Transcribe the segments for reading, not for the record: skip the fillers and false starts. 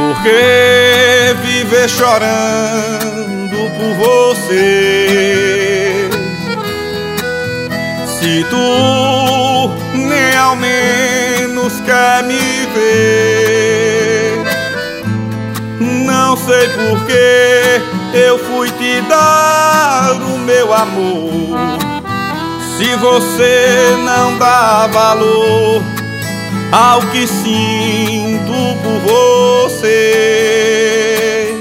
Por que viver chorando por você, se tu nem ao menos quer me ver? Não sei por que eu fui te dar o meu amor, se você não dá valor ao que sinto por você.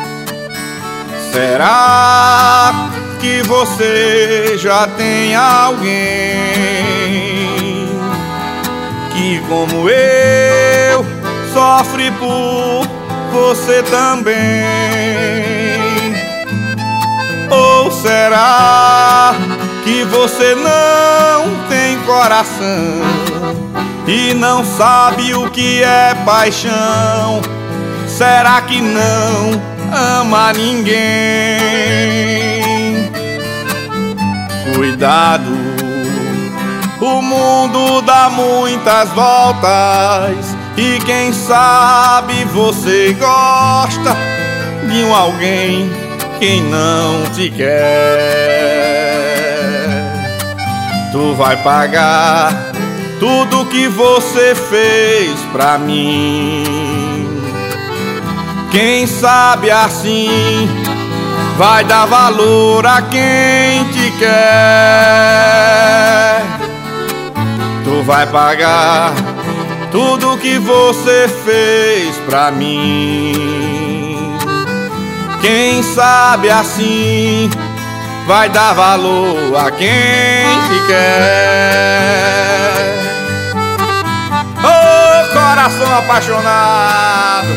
Será que você já tem alguém que, como eu, sofre por você também? Ou será que você não tem coração e não sabe o que é paixão? Será que não ama ninguém? Cuidado, o mundo dá muitas voltas e quem sabe você gosta de um alguém que não te quer. Tu vai pagar tudo que você fez pra mim. Quem sabe assim vai dar valor a quem te quer. Tu vai pagar tudo que você fez pra mim. Quem sabe assim vai dar valor a quem te quer. Oh, coração apaixonado,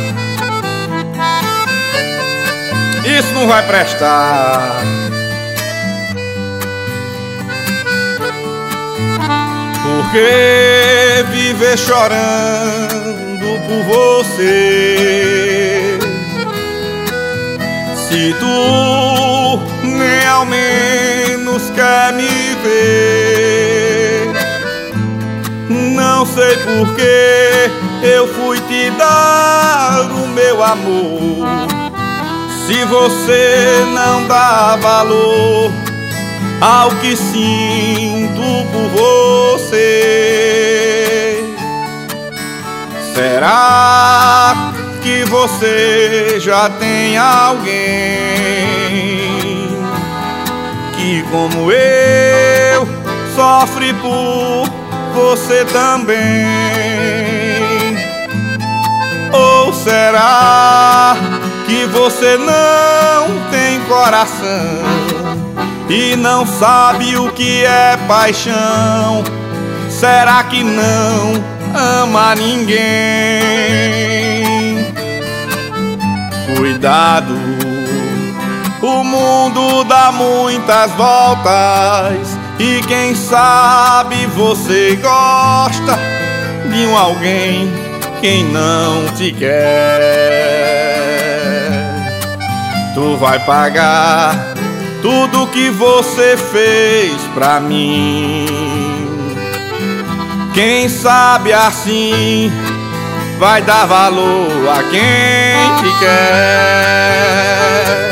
isso não vai prestar. Por que viver chorando por você, se tu nem ao menos quer me ver? Não sei por que eu fui te dar o meu amor, se você não dá valor ao que sinto por você. Será que você já tem alguém que, como eu, sofre por você também? Ou será que você não tem coração e não sabe o que é paixão? Será que não ama ninguém? Cuidado, o mundo dá muitas voltas e quem sabe você gosta de um alguém que não te quer. Tu vai pagar tudo que você fez pra mim. Quem sabe assim vai dar valor a quem te quer.